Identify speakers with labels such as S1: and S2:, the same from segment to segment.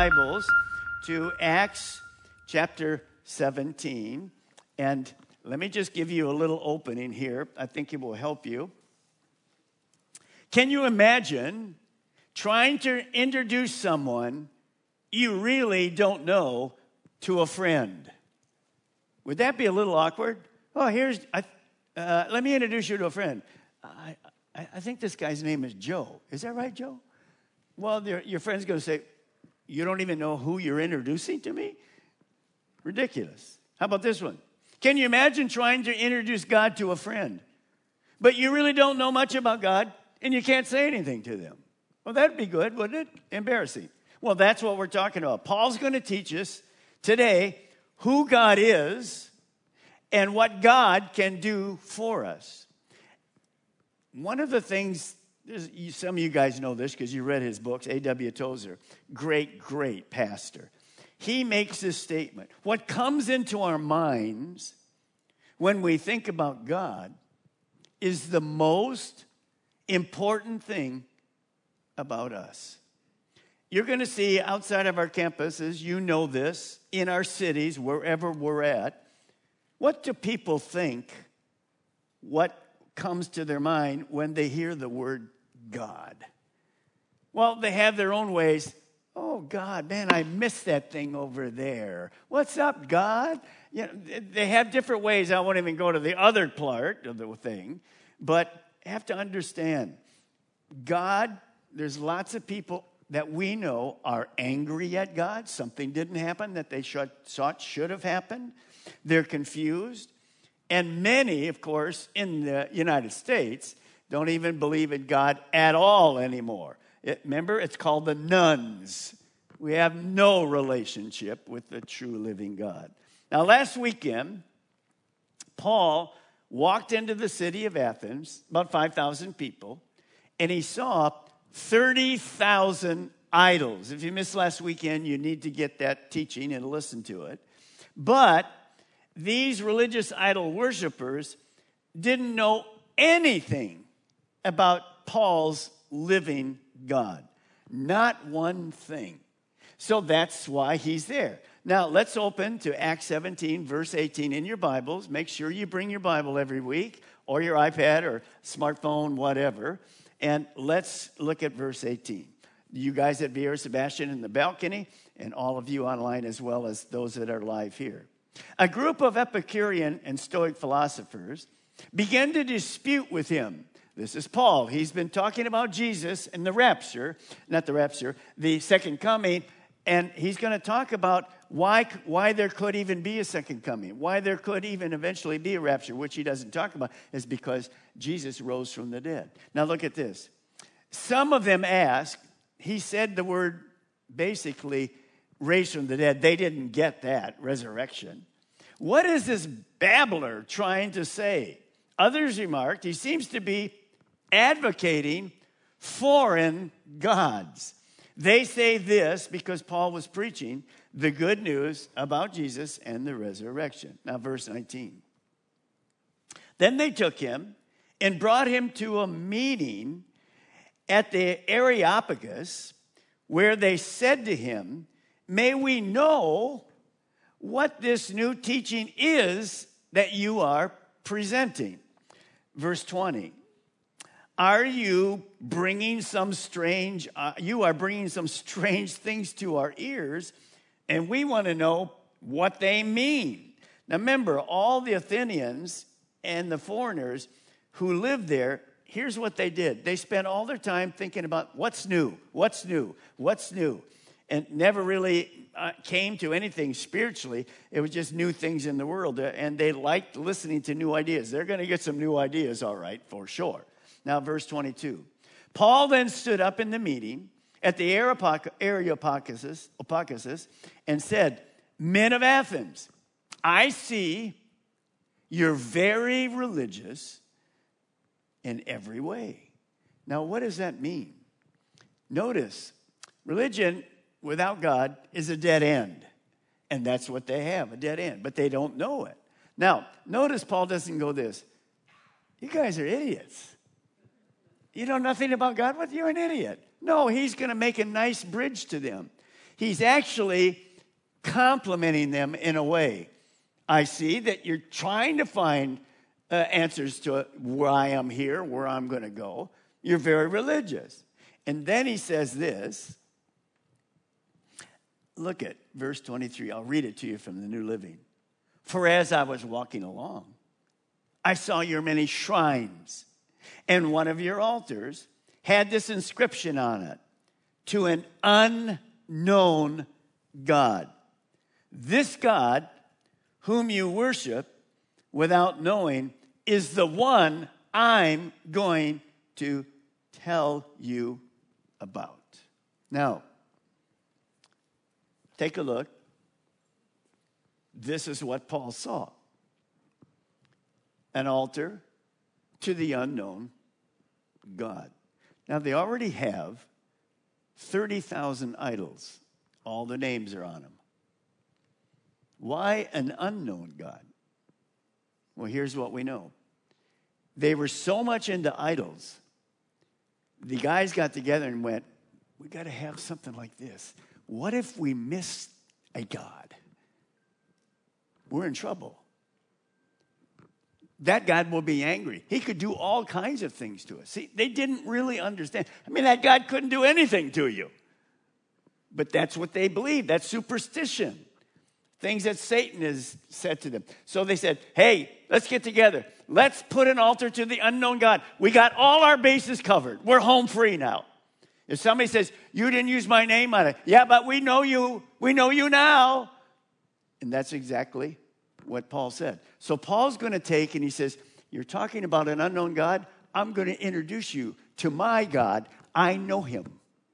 S1: Bibles to Acts chapter 17. And let me just give you a little opening here. I think it will help you. Can you imagine trying to introduce someone you really don't know to a friend? Would that be a little awkward? Oh, let me introduce you to a friend. I think this guy's name is Joe. Is that right, Joe? Well, your friend's going to say, you don't even know who you're introducing to me? Ridiculous. How about this one? Can you imagine trying to introduce God to a friend, but you really don't know much about God and you can't say anything to them? Well, that'd be good, wouldn't it? Embarrassing. Well, that's what we're talking about. Paul's going to teach us today who God is and what God can do for us. One of the things, some of you guys know this because you read his books, A.W. Tozer, great pastor. He makes this statement. What comes into our minds when we think about God is the most important thing about us. You're going to see outside of our campuses, you know this, in our cities, wherever we're at, what do people think? What comes to their mind when they hear the word God? Well, they have their own ways. Oh, God, man, I missed that thing over there. What's up, God? You know, they have different ways. I won't even go to the other part of the thing, but have to understand, God, there's lots of people that we know are angry at God. Something didn't happen that they thought should have happened. They're confused. And many, of course, in the United States don't even believe in God at all anymore. Remember, it's called the nuns. We have no relationship with the true living God. Now, last weekend, Paul walked into the city of Athens, about 5,000 people, and he saw 30,000 idols. If you missed last weekend, you need to get that teaching and listen to it. But these religious idol worshipers didn't know anything about Paul's living God. Not one thing. So that's why he's there. Now, let's open to Acts 17, verse 18 in your Bibles. Make sure you bring your Bible every week, or your iPad or smartphone, whatever. And let's look at verse 18. You guys at Vieira Sebastian in the balcony, and all of you online as well as those that are live here. A group of Epicurean and Stoic philosophers began to dispute with him. This is Paul. He's been talking about Jesus and the second coming, and he's going to talk about why there could even be a second coming, why there could even eventually be a rapture, which he doesn't talk about, is because Jesus rose from the dead. Now look at this. Some of them asked, he said the word basically raised from the dead. They didn't get that, resurrection. What is this babbler trying to say? Others remarked, he seems to be advocating foreign gods. They say this because Paul was preaching the good news about Jesus and the resurrection. Now, verse 19. Then they took him and brought him to a meeting at the Areopagus, where they said to him, may we know what this new teaching is that you are presenting. Verse 20. Are you bringing some strange things to our ears, and we want to know what they mean. Now remember, all the Athenians and the foreigners who lived there, here's what they did. They spent all their time thinking about what's new, and never really came to anything spiritually. It was just new things in the world, and they liked listening to new ideas. They're going to get some new ideas, all right, for sure. Now, verse 22. Paul then stood up in the meeting at the Areopagus and said, men of Athens, I see you're very religious in every way. Now, what does that mean? Notice, religion without God is a dead end. And that's what they have, a dead end. But they don't know it. Now, notice Paul doesn't go this. You guys are idiots. You know nothing about God? What? You're an idiot. No, he's going to make a nice bridge to them. He's actually complimenting them in a way. I see that you're trying to find answers to why I'm here, where I'm going to go. You're very religious. And then he says this. Look at verse 23. I'll read it to you from the New Living. For as I was walking along, I saw your many shrines, and one of your altars had this inscription on it, to an unknown God. This God, whom you worship without knowing, is the one I'm going to tell you about. Now, take a look. This is what Paul saw. An altar to the unknown God. Now, they already have 30,000 idols. All the names are on them. Why an unknown God? Well, here's what we know. They were so much into idols, the guys got together and went, we got to have something like this. What if we miss a God? We're in trouble. That God will be angry. He could do all kinds of things to us. See, they didn't really understand. I mean, that God couldn't do anything to you. But that's what they believed. That's superstition. Things that Satan has said to them. So they said, hey, let's get together. Let's put an altar to the unknown God. We got all our bases covered. We're home free now. If somebody says, you didn't use my name on it. Yeah, but we know you. We know you now. And that's exactly what Paul said. So Paul's going to take and he says, you're talking about an unknown God? I'm going to introduce you to my God. I know him.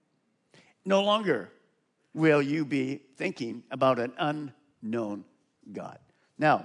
S1: No longer will you be thinking about an unknown God. Now,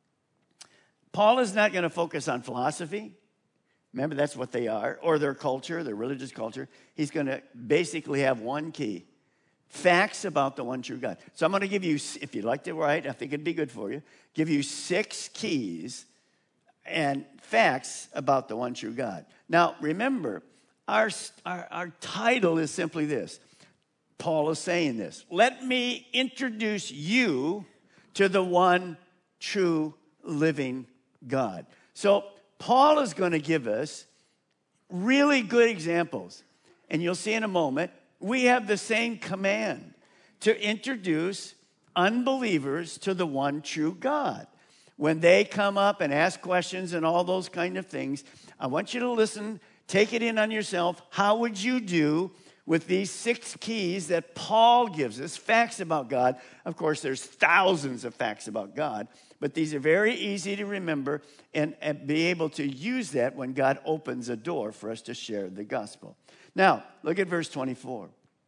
S1: Paul is not going to focus on philosophy. Remember, that's what they are, or their culture, their religious culture. He's going to basically have one key. Facts about the one true God. So I'm going to give you, if you'd like to write, I think it'd be good for you, give you 6 keys and facts about the one true God. Now, remember, our title is simply this. Paul is saying this. Let me introduce you to the one true living God. So Paul is going to give us really good examples. And you'll see in a moment, we have the same command to introduce unbelievers to the one true God. When they come up and ask questions and all those kind of things, I want you to listen, take it in on yourself. How would you do with these 6 keys that Paul gives us, facts about God? Of course, there's thousands of facts about God, but these are very easy to remember and be able to use that when God opens a door for us to share the gospel. Now, look at verse 24.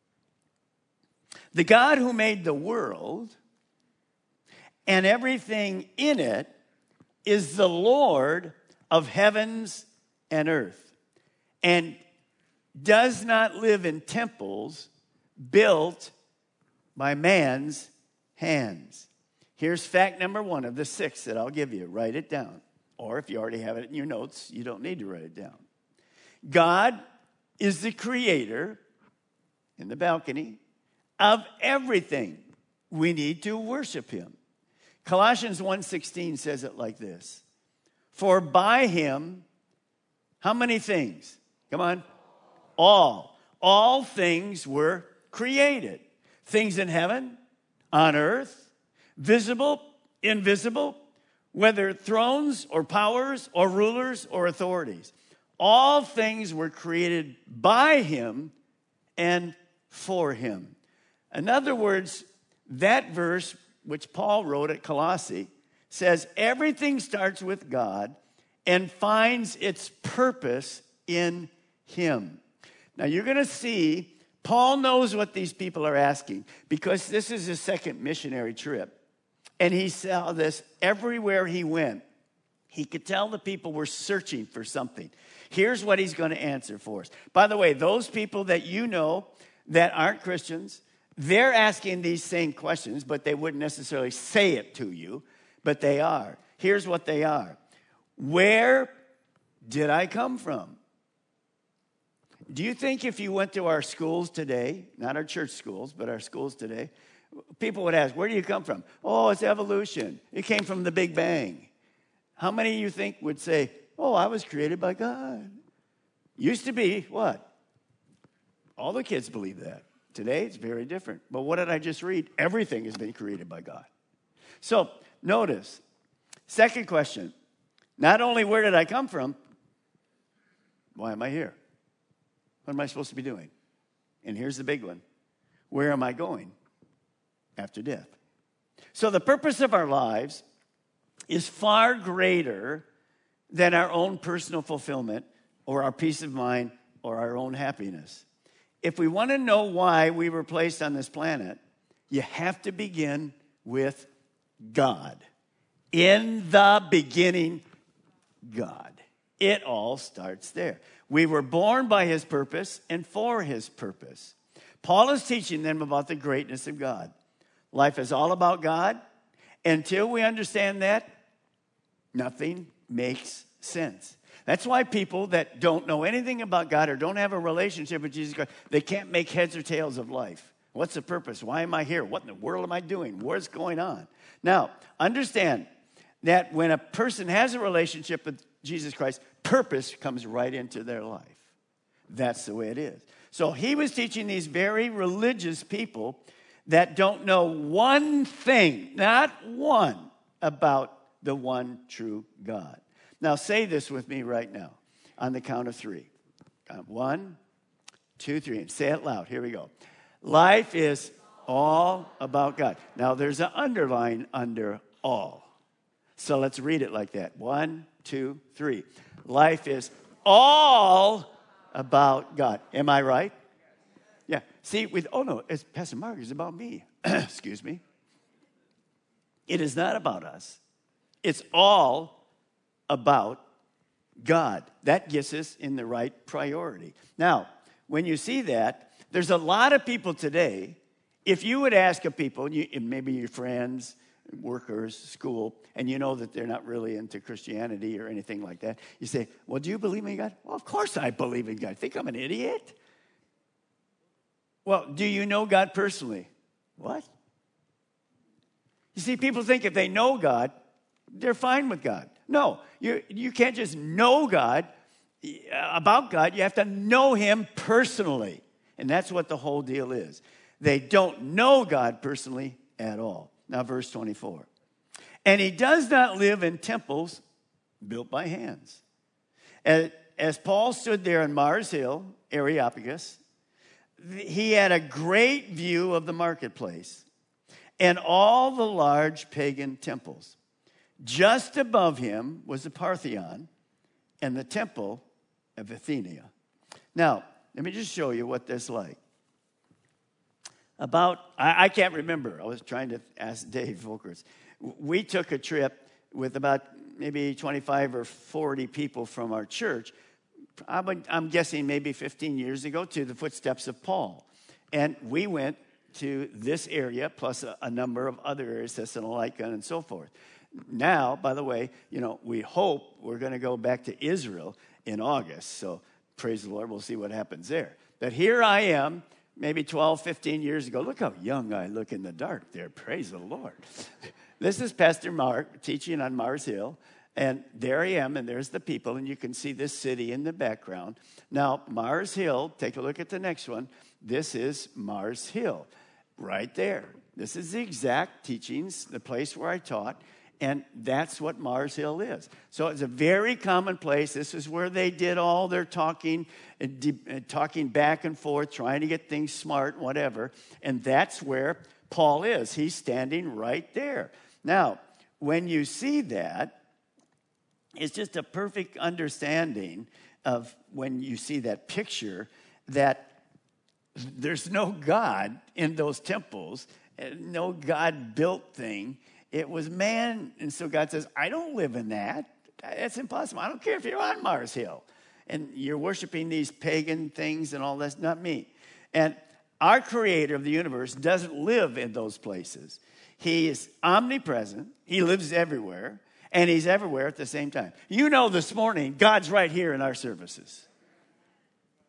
S1: The God who made the world and everything in it is the Lord of heavens and earth, and does not live in temples built by man's hands. Here's fact number 1 of the 6 that I'll give you. Write it down. Or if you already have it in your notes, you don't need to write it down. God is the creator, in the balcony, of everything. We need to worship him. Colossians 1:16 says it like this. For by him, how many things? Come on. All things were created. Things in heaven, on earth, visible, invisible, whether thrones or powers or rulers or authorities. All things were created by him and for him. In other words, that verse, which Paul wrote at Colossae, says everything starts with God and finds its purpose in him. Now, you're going to see Paul knows what these people are asking because this is his second missionary trip. And he saw this everywhere he went. He could tell the people were searching for something. Here's what he's going to answer for us. By the way, those people that you know that aren't Christians, they're asking these same questions, but they wouldn't necessarily say it to you, but they are. Here's what they are. Where did I come from? Do you think if you went to our schools today, not our church schools, but our schools today, people would ask, where do you come from? Oh, it's evolution. It came from the Big Bang. How many of you think would say, oh, I was created by God? Used to be what? All the kids believe that. Today, it's very different. But what did I just read? Everything has been created by God. So, notice, second question, not only where did I come from, why am I here? What am I supposed to be doing? And here's the big one. Where am I going after death? So the purpose of our lives is far greater than our own personal fulfillment or our peace of mind or our own happiness. If we want to know why we were placed on this planet, you have to begin with God. In the beginning, God. It all starts there. We were born by his purpose and for his purpose. Paul is teaching them about the greatness of God. Life is all about God. Until we understand that, nothing makes sense. That's why people that don't know anything about God or don't have a relationship with Jesus Christ, they can't make heads or tails of life. What's the purpose? Why am I here? What in the world am I doing? What's going on? Now, understand that when a person has a relationship with Jesus Christ, purpose comes right into their life. That's the way it is. So he was teaching these very religious people that don't know one thing, not one, about the one true God. Now say this with me right now on the count of three. 1, 2, 3, and say it loud. Here we go. Life is all about God. Now there's an underline under all. So let's read it like that. 1, 2, 3. Life is all about God. Am I right? Yeah. See, it's Pastor Mark, it's about me. Excuse me. It is not about us. It's all about God. That gets us in the right priority. Now, when you see that, there's a lot of people today, if you would ask a people, maybe your friends, workers, school, and you know that they're not really into Christianity or anything like that, you say, well, do you believe in God? Well, of course I believe in God. Think I'm an idiot? Well, do you know God personally? What? You see, people think if they know God, they're fine with God. No, you can't just know God, about God. You have to know him personally. And that's what the whole deal is. They don't know God personally at all. Now, verse 24. And he does not live in temples built by hands. As Paul stood there on Mars Hill, Areopagus, he had a great view of the marketplace and all the large pagan temples. Just above him was the Parthenon and the temple of Athena. Now, let me just show you what that's like. I can't remember. I was trying to ask Dave Volkers. We took a trip with about maybe 25 or 40 people from our church. I'm guessing maybe 15 years ago to the footsteps of Paul. And we went to this area plus a number of other areas, Thessalonica and so forth. Now, by the way, we hope we're going to go back to Israel in August. So praise the Lord. We'll see what happens there. But here I am, maybe 12, 15 years ago. Look how young I look in the dark there. Praise the Lord. This is Pastor Mark teaching on Mars Hill. And there I am, and there's the people, and you can see this city in the background. Now, Mars Hill, take a look at the next one. This is Mars Hill, right there. This is the exact teachings, the place where I taught, and that's what Mars Hill is. So it's a very common place. This is where they did all their talking, talking back and forth, trying to get things smart, whatever. And that's where Paul is. He's standing right there. Now, when you see that, it's just a perfect understanding of when you see that picture that there's no God in those temples, no God-built thing. It was man, and so God says, I don't live in that. That's impossible. I don't care if you're on Mars Hill and you're worshiping these pagan things and all that's not me. And our creator of the universe doesn't live in those places. He is omnipresent. He lives everywhere. And he's everywhere at the same time. This morning, God's right here in our services.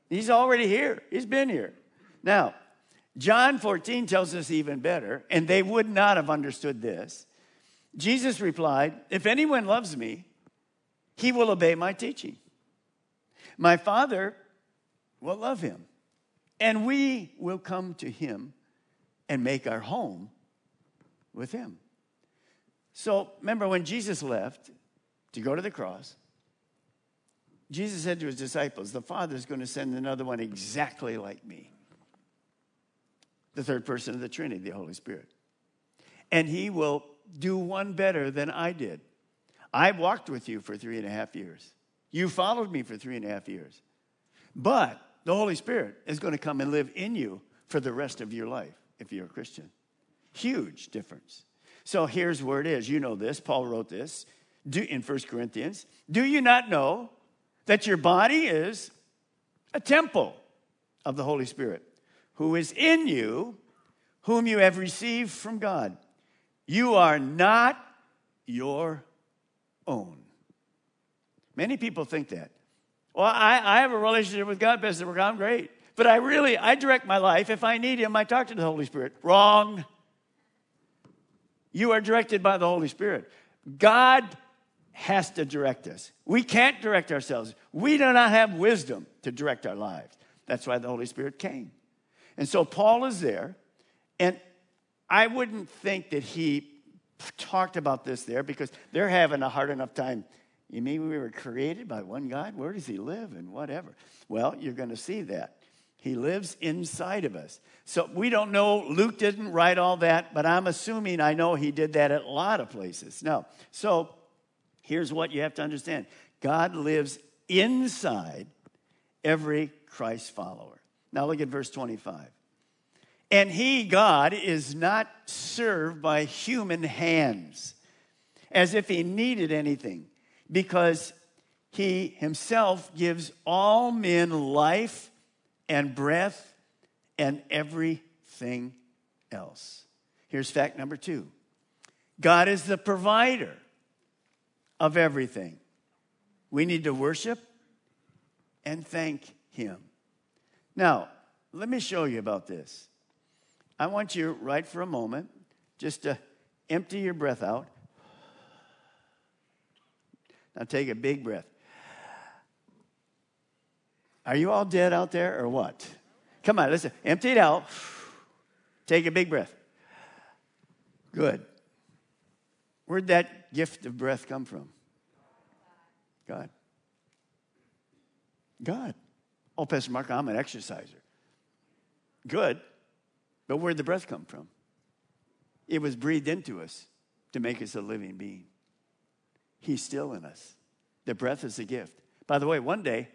S1: He's already here. He's been here. Now, John 14 tells us even better, and they would not have understood this. Jesus replied, if anyone loves me, he will obey my teaching. My Father will love him, and we will come to him and make our home with him. So remember when Jesus left to go to the cross, Jesus said to his disciples, the Father's going to send another one exactly like me. The third person of the Trinity, the Holy Spirit. And he will do one better than I did. I walked with you for 3.5 years. You followed me for 3.5 years. But the Holy Spirit is going to come and live in you for the rest of your life if you're a Christian. Huge difference. So here's where it is. You know this. Paul wrote this in 1 Corinthians. Do you not know that your body is a temple of the Holy Spirit, who is in you, whom you have received from God? You are not your own. Many people think that. Well, I have a relationship with God, Pastor Burke, I'm great. But I direct my life. If I need him, I talk to the Holy Spirit. Wrong. You are directed by the Holy Spirit. God has to direct us. We can't direct ourselves. We do not have wisdom to direct our lives. That's why the Holy Spirit came. And so Paul is there, and I wouldn't think that he talked about this there because they're having a hard enough time. You mean we were created by one God? Where does he live and whatever? Well, you're going to see that. He lives inside of us. So we don't know. Luke didn't write all that, but I'm assuming I know he did that at a lot of places. Now, so here's what you have to understand. God lives inside every Christ follower. Now look at verse 25. And he, God, is not served by human hands as if he needed anything, because he himself gives all men life and breath and everything else. Here's fact number 2. God is the provider of everything. We need to worship and thank him. Now, let me show you about this. I want you right for a moment just to empty your breath out. Now take a big breath. Are you all dead out there or what? Come on, listen. Empty it out. Take a big breath. Good. Where'd that gift of breath come from? God. God. Oh, Pastor Mark, I'm an exerciser. Good. But where'd the breath come from? It was breathed into us to make us a living being. He's still in us. The breath is a gift. By the way, one day,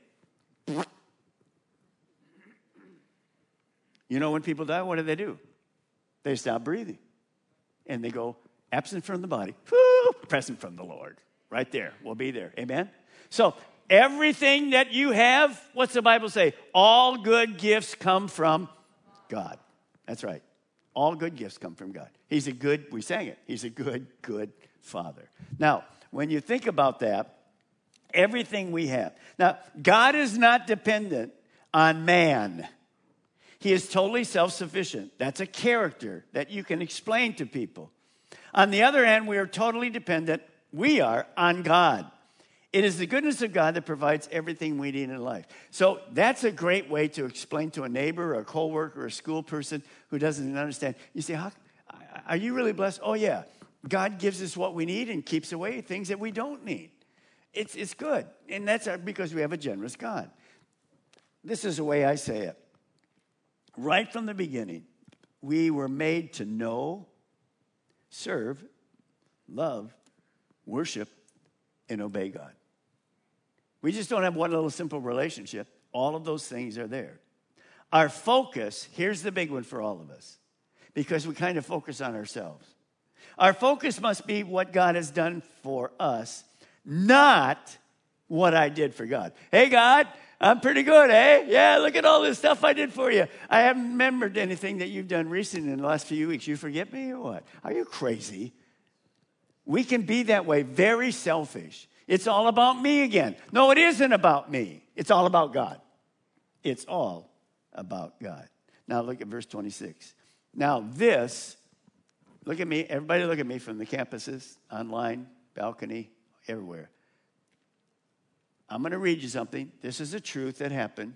S1: you know when people die, what do? They stop breathing. And they go, absent from the body, present from the Lord. Right there. We'll be there. Amen? So, everything that you have, what's the Bible say? All good gifts come from God. That's right. All good gifts come from God. He's a good, we sang it, he's a good, good Father. Now, when you think about that, everything we have. Now, God is not dependent on man. He is totally self-sufficient. That's a character that you can explain to people. On the other hand, we are totally dependent, we are, on God. It is the goodness of God that provides everything we need in life. So that's a great way to explain to a neighbor, or a coworker, or a school person who doesn't understand. You say, are you really blessed? Oh, yeah. God gives us what we need and keeps away things that we don't need. It's good. And that's because we have a generous God. This is the way I say it. Right from the beginning, we were made to know, serve, love, worship, and obey God. We just don't have one little simple relationship. All of those things are there. Our focus, here's the big one for all of us, because we kind of focus on ourselves. Our focus must be what God has done for us, not what I did for God. Hey, God, I'm pretty good, eh? Yeah, look at all this stuff I did for you. I haven't remembered anything that you've done recently in the last few weeks. You forget me or what? Are you crazy? We can be that way, very selfish. It's all about me again. No, it isn't about me. It's all about God. It's all about God. Now look at verse 26. Now this, look at me, everybody look at me from the campuses, online, balcony, everywhere. I'm going to read you something. This is a truth that happened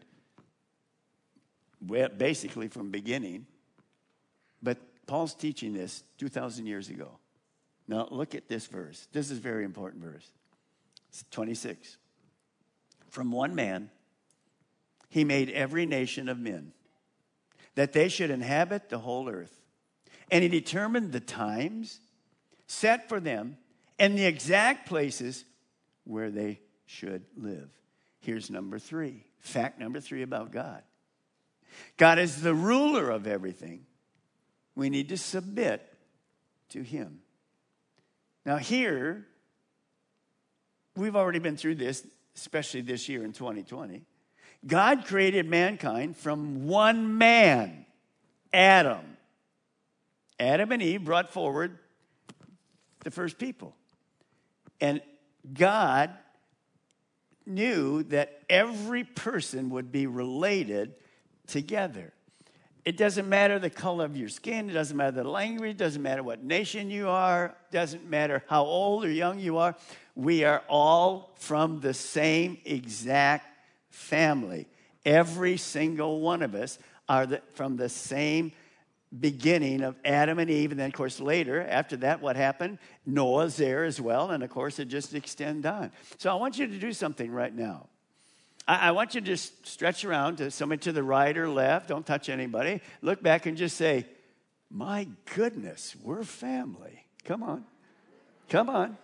S1: basically from beginning. But Paul's teaching this 2,000 years ago. Now look at this verse. This is a very important verse. It's 26. From one man, he made every nation of men, that they should inhabit the whole earth. And he determined the times set for them and the exact places where they should live. Here's number 3. Fact number 3 about God. God is the ruler of everything. We need to submit to him. Now here, we've already been through this, especially this year in 2020. God created mankind from one man, Adam. Adam and Eve brought forward the first people. And God knew that every person would be related together. It doesn't matter the color of your skin. It doesn't matter the language. It doesn't matter what nation you are. It doesn't matter how old or young you are. We are all from the same exact family. Every single one of us are from the same beginning of Adam and Eve. And then, of course, later, after that, what happened? Noah's there as well. And, of course, it just extends on. So I want you to do something right now. I want you to just stretch around to somebody to the right or left. Don't touch anybody. Look back and just say, my goodness, we're family. Come on. Come on.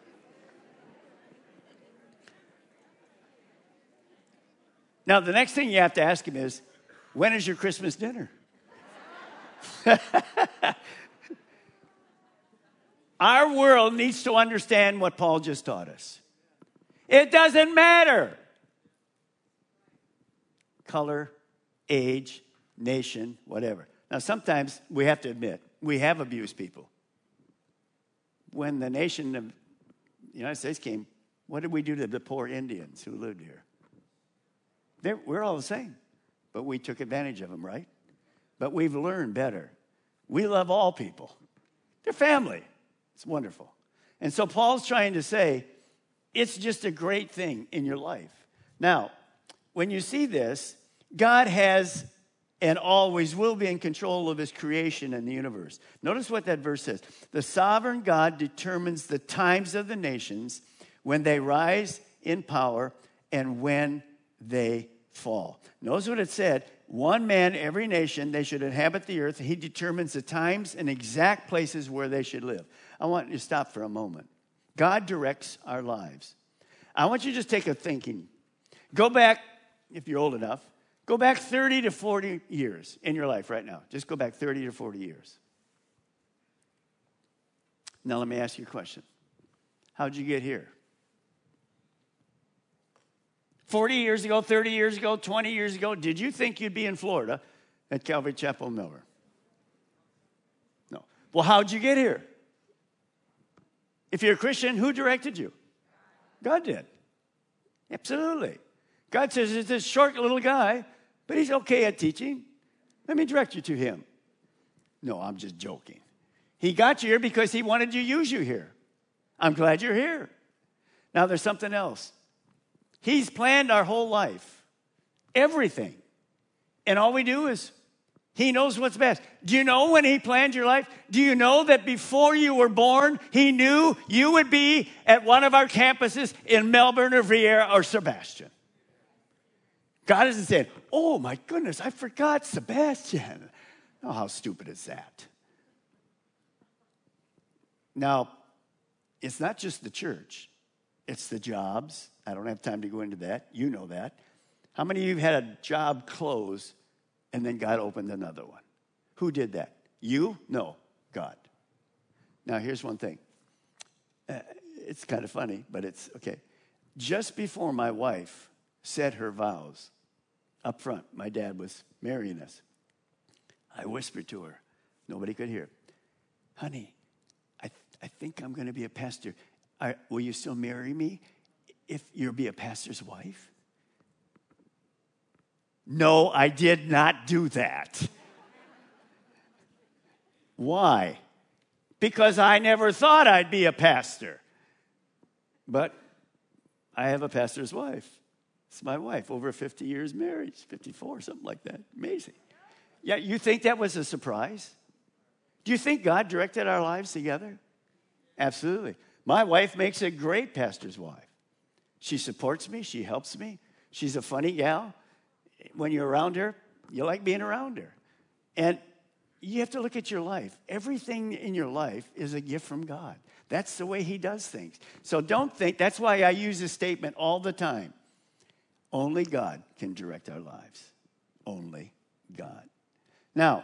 S1: Now, the next thing you have to ask him is, when is your Christmas dinner? Our world needs to understand what Paul just taught us. It doesn't matter. Color, age, nation, whatever. Now, sometimes we have to admit, we have abused people. When the nation of the United States came, what did we do to the poor Indians who lived here? We're all the same, but we took advantage of them, right? But we've learned better. We love all people. They're family. It's wonderful. And so Paul's trying to say, it's just a great thing in your life. Now, when you see this, God has and always will be in control of his creation and the universe. Notice what that verse says. The sovereign God determines the times of the nations when they rise in power and when they fall. Notice what it said. One man, every nation, they should inhabit the earth. He determines the times and exact places where they should live. I want you to stop for a moment. God directs our lives. I want you to just take a thinking. Go back, if you're old enough, go back 30 to 40 years in your life right now. Just go back 30 to 40 years. Now let me ask you a question. How'd you get here? 40 years ago, 30 years ago, 20 years ago, did you think you'd be in Florida at Calvary Chapel, Melbourne? No. Well, how'd you get here? If you're a Christian, who directed you? God did. Absolutely. God says, it's this short little guy, but he's okay at teaching. Let me direct you to him. No, I'm just joking. He got you here because he wanted to use you here. I'm glad you're here. Now there's something else. He's planned our whole life. Everything. And all we do is, he knows what's best. Do you know when he planned your life? Do you know that before you were born, he knew you would be at one of our campuses in Melbourne or Viera or Sebastian? God isn't saying, oh my goodness, I forgot Sebastian. Oh, how stupid is that? Now, it's not just the church. It's the jobs. I don't have time to go into that. You know that. How many of you have had a job close and then God opened another one? Who did that? You? No, God. Now, here's one thing. It's kind of funny, but it's okay. Just before my wife said her vows up front, my dad was marrying us. I whispered to her. Nobody could hear. Honey, I think I'm going to be a pastor. Will you still marry me if you'll be a pastor's wife? No, I did not do that. Why? Because I never thought I'd be a pastor. But I have a pastor's wife. It's my wife, over 50 years married, 54, something like that. Amazing. Yeah, you think that was a surprise? Do you think God directed our lives together? Absolutely. My wife makes a great pastor's wife. She supports me. She helps me. She's a funny gal. When you're around her, you like being around her. And you have to look at your life. Everything in your life is a gift from God. That's the way he does things. So don't think, that's why I use this statement all the time. Only God can direct our lives. Only God. Now,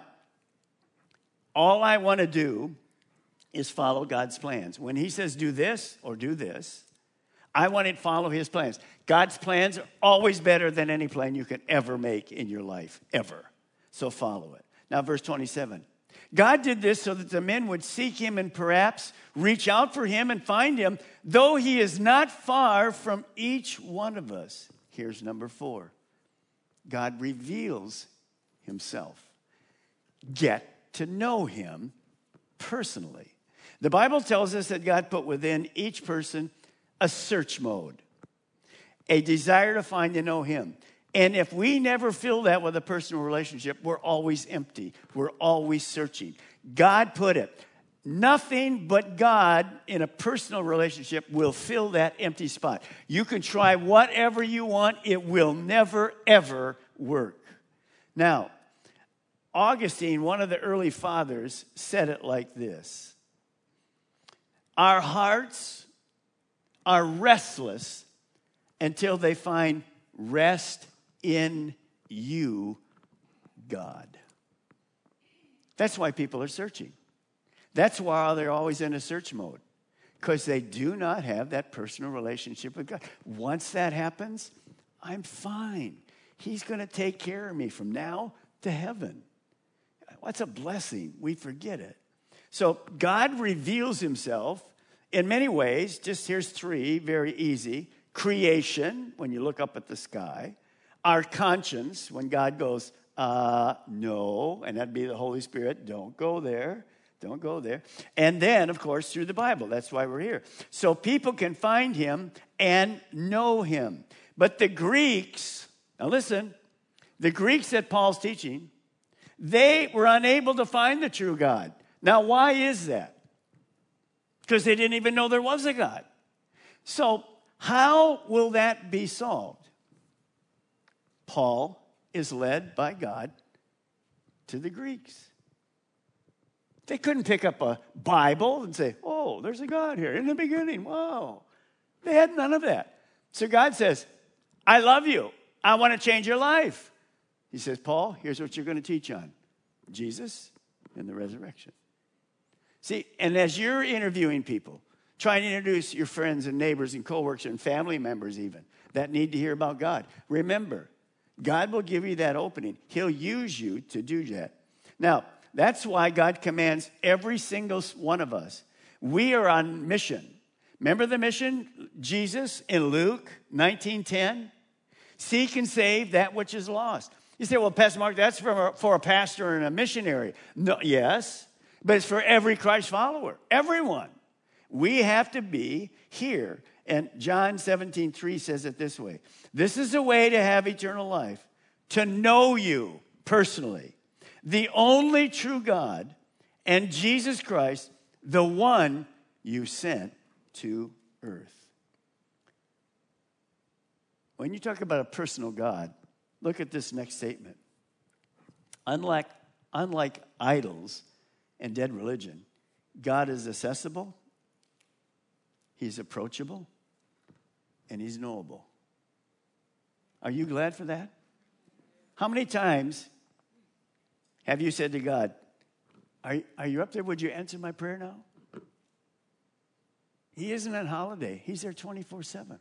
S1: all I want to do is follow God's plans. When he says do this or do this, I want to follow his plans. God's plans are always better than any plan you can ever make in your life, ever. So follow it. Now, verse 27. God did this so that the men would seek him and perhaps reach out for him and find him, though he is not far from each one of us. Here's number 4. God reveals himself. Get to know him personally. The Bible tells us that God put within each person a search mode, a desire to find and know him. And if we never fill that with a personal relationship, we're always empty. We're always searching. God put it. Nothing but God in a personal relationship will fill that empty spot. You can try whatever you want. It will never, ever work. Now, Augustine, one of the early fathers, said it like this. Our hearts are restless until they find rest in you, God. That's why people are searching. That's why they're always in a search mode, because they do not have that personal relationship with God. Once that happens, I'm fine. He's going to take care of me from now to heaven. What's a blessing? We forget it. So God reveals himself in many ways. Just here's 3, very easy. Creation, when you look up at the sky. Our conscience, when God goes, no, and that'd be the Holy Spirit. Don't go there. Don't go there. And then, of course, through the Bible. That's why we're here. So people can find him and know him. But the Greeks, now listen, the Greeks that Paul's teaching, they were unable to find the true God. Now, why is that? Because they didn't even know there was a God. So how will that be solved? Paul is led by God to the Greeks. They couldn't pick up a Bible and say, oh, there's a God here in the beginning. Wow. They had none of that. So God says, I love you. I want to change your life. He says, Paul, here's what you're going to teach on. Jesus and the resurrection. See, and as you're interviewing people, trying to introduce your friends and neighbors and coworkers and family members even that need to hear about God, remember, God will give you that opening. He'll use you to do that. Now, that's why God commands every single one of us. We are on mission. Remember the mission? Jesus in Luke 19:10? Seek and save that which is lost. You say, well, Pastor Mark, that's for a pastor and a missionary. No, yes, but it's for every Christ follower, everyone. We have to be here. And John 17:3 says it this way. This is a way to have eternal life, to know you personally, the only true God, and Jesus Christ, the one you sent to earth. When you talk about a personal God, look at this next statement. Unlike idols and dead religion, God is accessible, he's approachable, and he's knowable. Are you glad for that? How many times have you said to God, are you up there? Would you answer my prayer now? He isn't on holiday. He's there 24/7.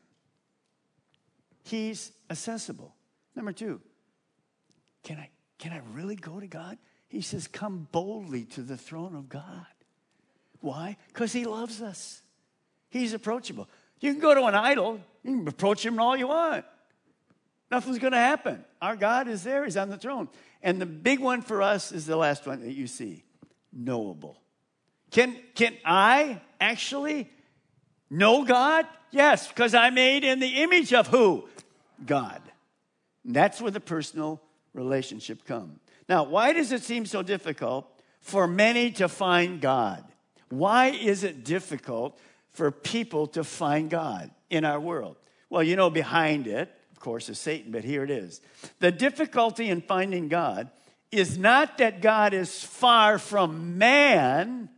S1: He's accessible. Number 2, can I really go to God? He says, come boldly to the throne of God. Why? Because he loves us. He's approachable. You can go to an idol. You can approach him all you want. Nothing's going to happen. Our God is there. He's on the throne. And the big one for us is the last one that you see. Knowable. Can I actually know God? Yes, because I'm made in the image of who? God. And that's where the personal relationship comes. Now, why does it seem so difficult for many to find God? Why is it difficult for people to find God in our world? Well, behind it, of course, is Satan, but here it is. The difficulty in finding God is not that God is far from man,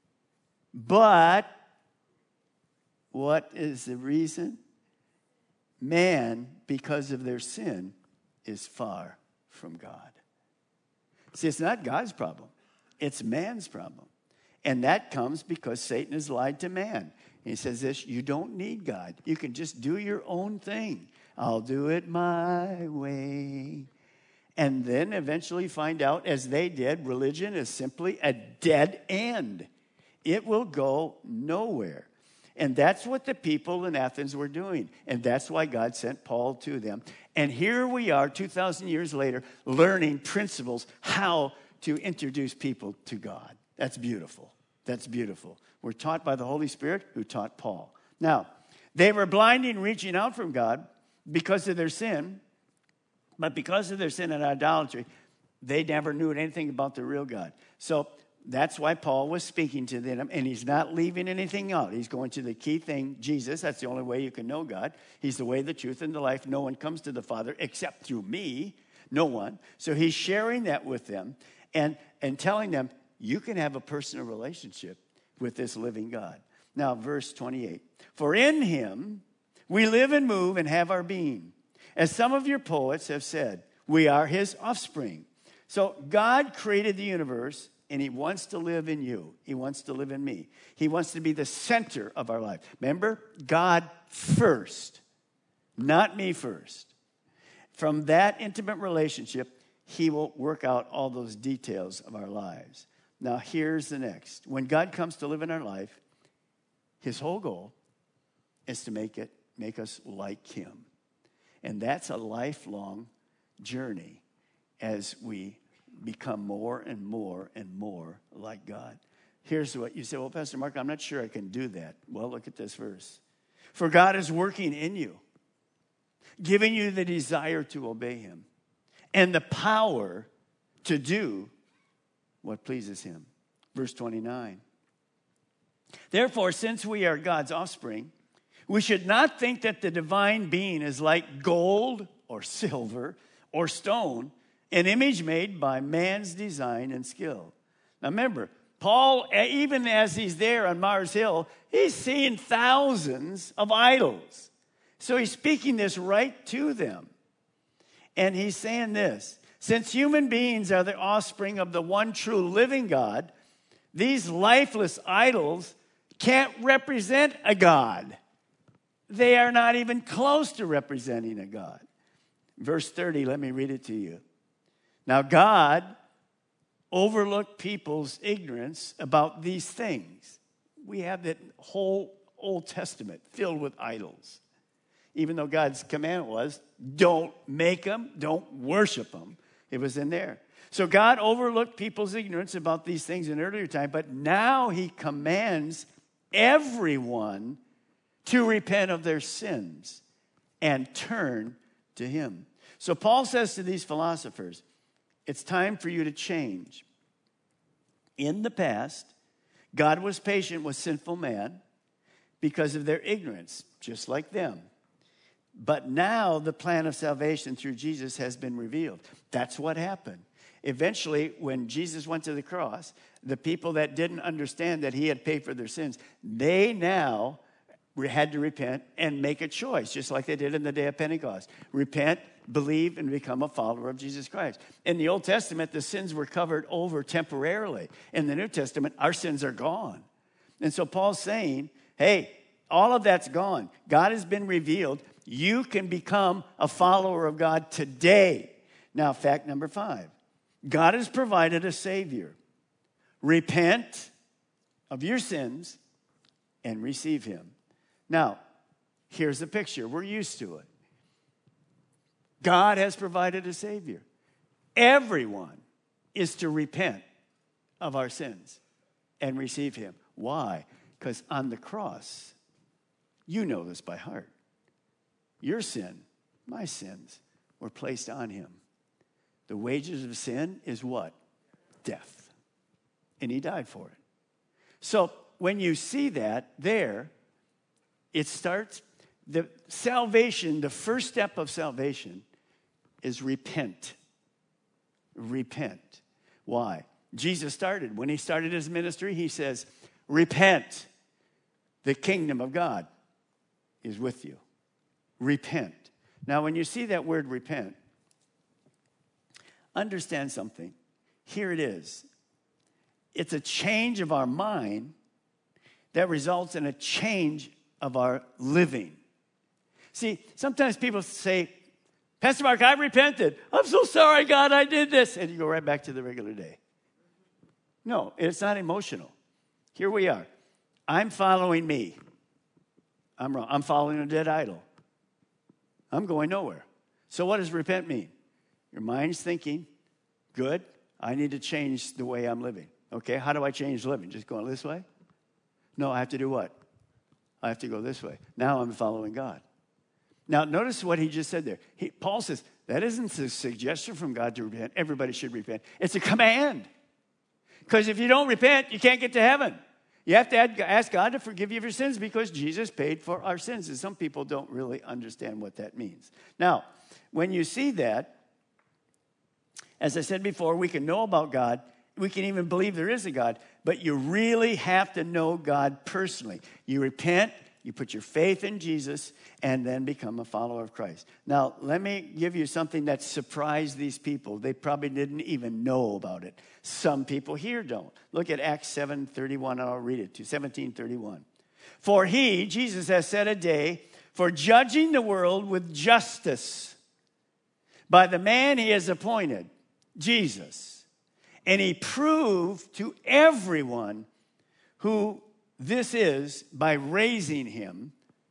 S1: but what is the reason? Man, because of their sin, is far from God. See, it's not God's problem. It's man's problem. And that comes because Satan has lied to man. He says this, you don't need God. You can just do your own thing. I'll do it my way. And then eventually find out, as they did, religion is simply a dead end. It will go nowhere. And that's what the people in Athens were doing. And that's why God sent Paul to them. And here we are, 2,000 years later, learning principles how to introduce people to God. That's beautiful. That's beautiful. We're taught by the Holy Spirit who taught Paul. Now, they were blind in reaching out from God because of their sin. But because of their sin and idolatry, they never knew anything about the real God. So that's why Paul was speaking to them, and he's not leaving anything out. He's going to the key thing, Jesus. That's the only way you can know God. He's the way, the truth, and the life. No one comes to the Father except through me. No one. So he's sharing that with them and telling them, you can have a personal relationship with this living God. Now, verse 28. For in him we live and move and have our being. As some of your poets have said, we are his offspring. So God created the universe, and he wants to live in you. He wants to live in me. He wants to be the center of our life. Remember, God first, not me first. From that intimate relationship, he will work out all those details of our lives. Now, here's the next. When God comes to live in our life, his whole goal is to make us like him. And that's a lifelong journey as we become more and more and more like God. Here's what you say, well, Pastor Mark, I'm not sure I can do that. Well, look at this verse. For God is working in you, giving you the desire to obey him and the power to do what pleases him. Verse 29. Therefore, since we are God's offspring, we should not think that the divine being is like gold or silver or stone, an image made by man's design and skill. Now remember, Paul, even as he's there on Mars Hill, he's seeing thousands of idols. So he's speaking this right to them. And he's saying this, since human beings are the offspring of the one true living God, these lifeless idols can't represent a God. They are not even close to representing a God. Verse 30, let me read it to you. Now God overlooked people's ignorance about these things. We have that whole Old Testament filled with idols. Even though God's command was, don't make them, don't worship them. It was in there. So God overlooked people's ignorance about these things in earlier time, but now he commands everyone to repent of their sins and turn to him. So Paul says to these philosophers, it's time for you to change. In the past, God was patient with sinful man because of their ignorance, just like them. But now the plan of salvation through Jesus has been revealed. That's what happened. Eventually, when Jesus went to the cross, the people that didn't understand that he had paid for their sins, they now had to repent and make a choice, just like they did in the day of Pentecost. Repent, believe, and become a follower of Jesus Christ. In the Old Testament, the sins were covered over temporarily. In the New Testament, our sins are gone. And so Paul's saying, hey, all of that's gone. God has been revealed. You can become a follower of God today. Now, fact number 5. God has provided a Savior. Repent of your sins and receive him. Now, here's the picture. We're used to it. God has provided a Savior. Everyone is to repent of our sins and receive him. Why? Because on the cross, you know this by heart. Your sin, my sins, were placed on him. The wages of sin is what? Death. And he died for it. So when you see that there, it starts, the salvation, the first step of salvation is repent. Repent. Why? Jesus started. When he started his ministry, he says, repent. The kingdom of God is with you. Repent. Now, when you see that word repent, understand something. Here it is. It's a change of our mind that results in a change of our living. See, sometimes people say, Pastor Mark, I repented. I'm so sorry, God, I did this. And you go right back to the regular day. No, it's not emotional. Here we are. I'm following me. I'm wrong. I'm following a dead idol. I'm going nowhere. So what does repent mean? Your mind's thinking, good, I need to change the way I'm living. Okay, how do I change living? Just going this way? No, I have to do what? I have to go this way. Now I'm following God. Now, notice what he just said there. Paul says, that isn't a suggestion from God to repent. Everybody should repent. It's a command. Because if you don't repent, you can't get to heaven. You have to ask God to forgive you of your sins because Jesus paid for our sins. And some people don't really understand what that means. Now, when you see that, as I said before, we can know about God. We can even believe there is a God. But you really have to know God personally. You repent, you put your faith in Jesus, and then become a follower of Christ. Now, let me give you something that surprised these people. They probably didn't even know about it. Some people here don't. Look at Acts 7:31, and I'll read it to 17:31. For he, Jesus, has set a day for judging the world with justice by the man he has appointed, Jesus. And he proved to everyone who this is by raising him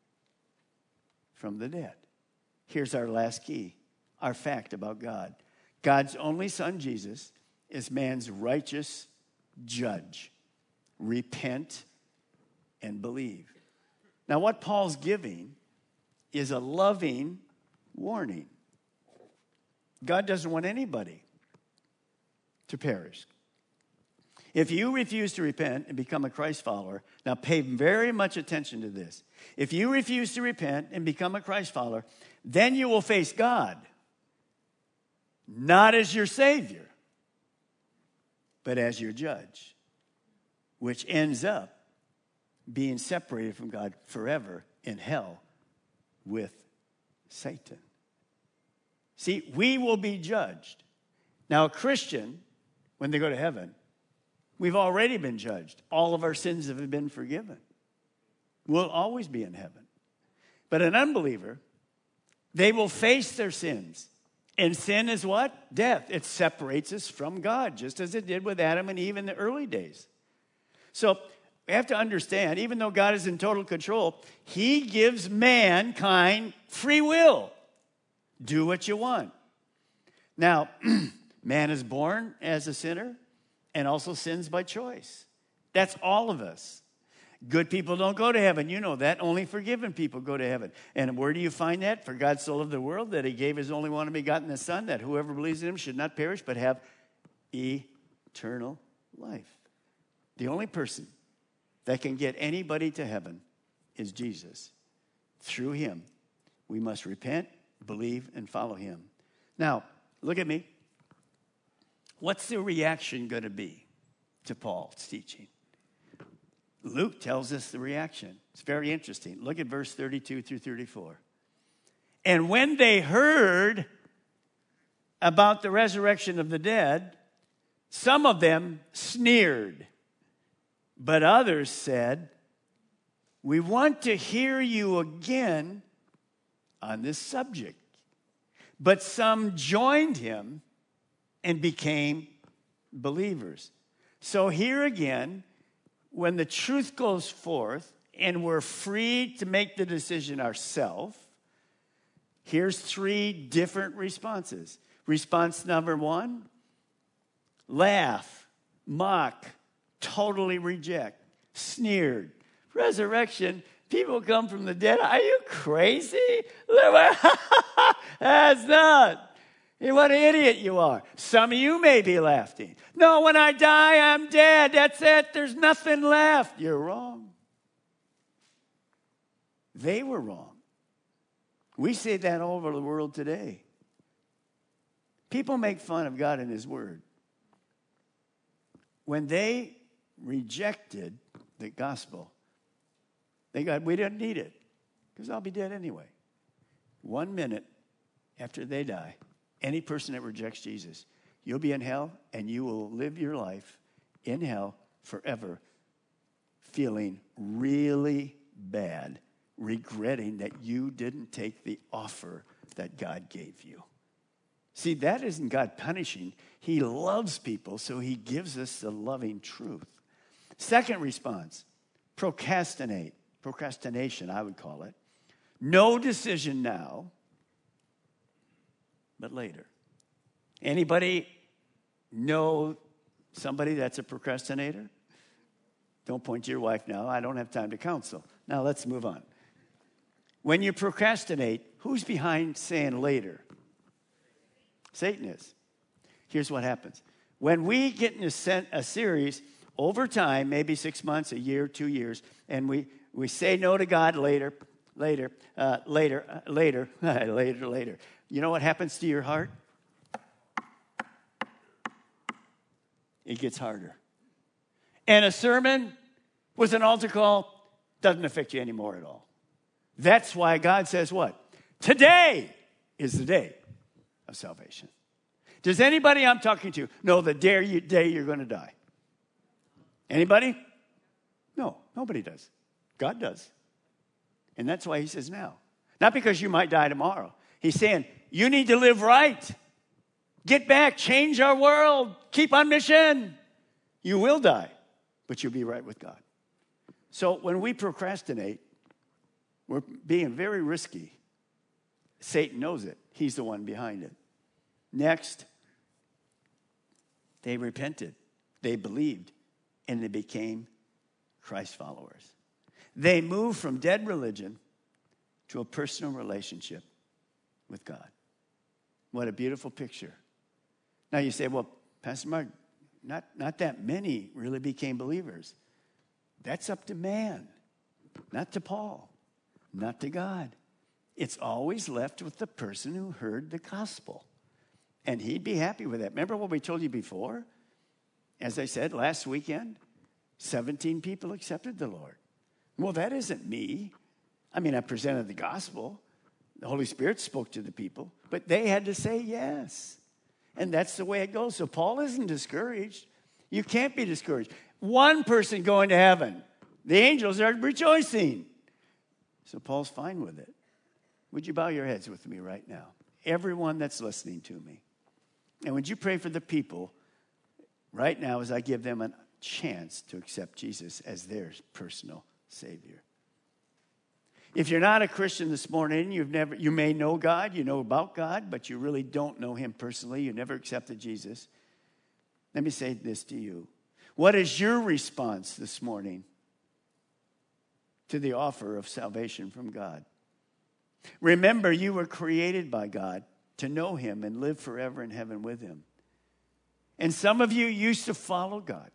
S1: from the dead. Here's our last key, our fact about God. God's only son, Jesus, is man's righteous judge. Repent and believe. Now, what Paul's giving is a loving warning. God doesn't want anybody to perish. If you refuse to repent and become a Christ follower, now pay very much attention to this. If you refuse to repent and become a Christ follower, then you will face God, not as your Savior, but as your judge, which ends up being separated from God forever in hell with Satan. See, we will be judged. Now, a Christian, when they go to heaven, we've already been judged. All of our sins have been forgiven. We'll always be in heaven. But an unbeliever, they will face their sins. And sin is what? Death. It separates us from God, just as it did with Adam and Eve in the early days. So we have to understand, even though God is in total control, he gives mankind free will. Do what you want. Now, man is born as a sinner and also sins by choice. That's all of us. Good people don't go to heaven. You know that. Only forgiven people go to heaven. And where do you find that? For God so loved the world that he gave his only one and begotten Son, that whoever believes in him should not perish but have eternal life. The only person that can get anybody to heaven is Jesus. Through him, we must repent, believe, and follow him. Now, look at me. What's the reaction going to be to Paul's teaching? Luke tells us the reaction. It's very interesting. Look at verse 32 through 34. And when they heard about the resurrection of the dead, some of them sneered, but others said, we want to hear you again on this subject. But some joined him and became believers. So here again, when the truth goes forth and we're free to make the decision ourselves, Here's 3 different responses. Response number 1, laugh, mock, totally reject, sneered. Resurrection, people come from the dead. Are you crazy? That's not. What an idiot you are. Some of you may be laughing. No, when I die, I'm dead. That's it. There's nothing left. You're wrong. They were wrong. We say that all over the world today. People make fun of God and His Word. When they rejected the gospel, they got, we didn't need it because I'll be dead anyway. 1 minute after they die, any person that rejects Jesus, you'll be in hell and you will live your life in hell forever, feeling really bad, regretting that you didn't take the offer that God gave you. See, that isn't God punishing. He loves people, so He gives us the loving truth. Second response, procrastinate. Procrastination, I would call it. No decision now, but later. Anybody know somebody that's a procrastinator? Don't point to your wife now. I don't have time to counsel. Now let's move on. When you procrastinate, who's behind saying later? Satan is. Here's what happens. When we get in a series over time, maybe 6 months, a year, 2 years, and we say no to God later. You know what happens to your heart? It gets harder. And a sermon with an altar call doesn't affect you anymore at all. That's why God says what? Today is the day of salvation. Does anybody I'm talking to know the day you're going to die? Anybody? No, nobody does. God does. And that's why He says now. Not because you might die tomorrow. He's saying, you need to live right. Get back, change our world, keep on mission. You will die, but you'll be right with God. So when we procrastinate, we're being very risky. Satan knows it. He's the one behind it. Next, they repented. They believed, and they became Christ followers. They moved from dead religion to a personal relationship with God. What a beautiful picture. Now you say, well, Pastor Mark, not that many really became believers. That's up to man, not to Paul, not to God. It's always left with the person who heard the gospel. And he'd be happy with that. Remember what we told you before? As I said, last weekend, 17 people accepted the Lord. Well, that isn't me. I mean, I presented the gospel. The Holy Spirit spoke to the people, but they had to say yes. And that's the way it goes. So Paul isn't discouraged. You can't be discouraged. One person going to heaven. The angels are rejoicing. So Paul's fine with it. Would you bow your heads with me right now? Everyone that's listening to me. And would you pray for the people right now as I give them a chance to accept Jesus as their personal Savior? If you're not a Christian this morning, you may know God, you know about God, but you really don't know Him personally. You never accepted Jesus. Let me say this to you. What is your response this morning to the offer of salvation from God? Remember, you were created by God to know Him and live forever in heaven with Him. And some of you used to follow God,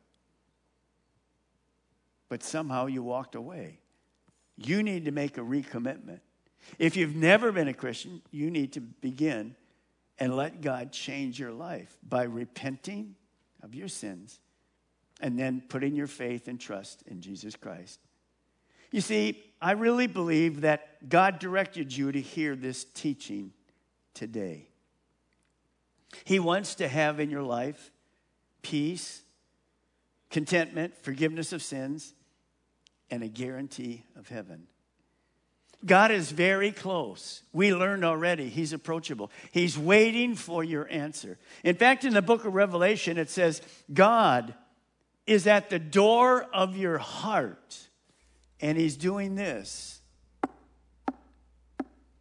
S1: but somehow you walked away. You need to make a recommitment. If you've never been a Christian, you need to begin and let God change your life by repenting of your sins and then putting your faith and trust in Jesus Christ. You see, I really believe that God directed you to hear this teaching today. He wants to have in your life peace, contentment, forgiveness of sins, and a guarantee of heaven. God is very close. We learned already He's approachable. He's waiting for your answer. In fact, in the book of Revelation, it says, God is at the door of your heart, and He's doing this.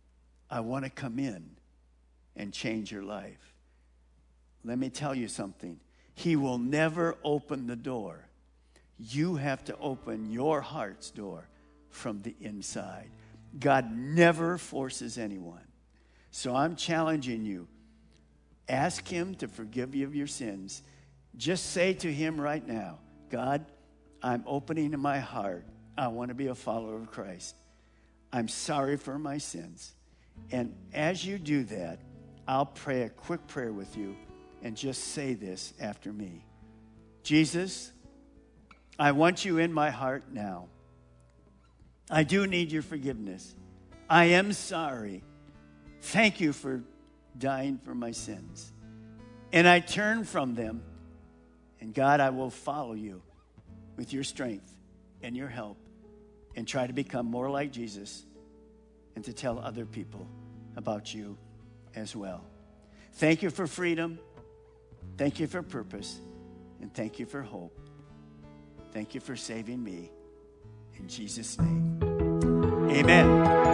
S1: I want to come in and change your life. Let me tell you something. He will never open the door. You have to open your heart's door from the inside. God never forces anyone. So I'm challenging you. Ask him to forgive you of your sins. Just say to him right now, God, I'm opening my heart. I want to be a follower of Christ. I'm sorry for my sins. And as you do that, I'll pray a quick prayer with you and just say this after me. Jesus, I want you in my heart now. I do need your forgiveness. I am sorry. Thank you for dying for my sins. And I turn from them. And God, I will follow you with your strength and your help and try to become more like Jesus and to tell other people about you as well. Thank you for freedom. Thank you for purpose. And thank you for hope. Thank you for saving me. In Jesus' name, amen.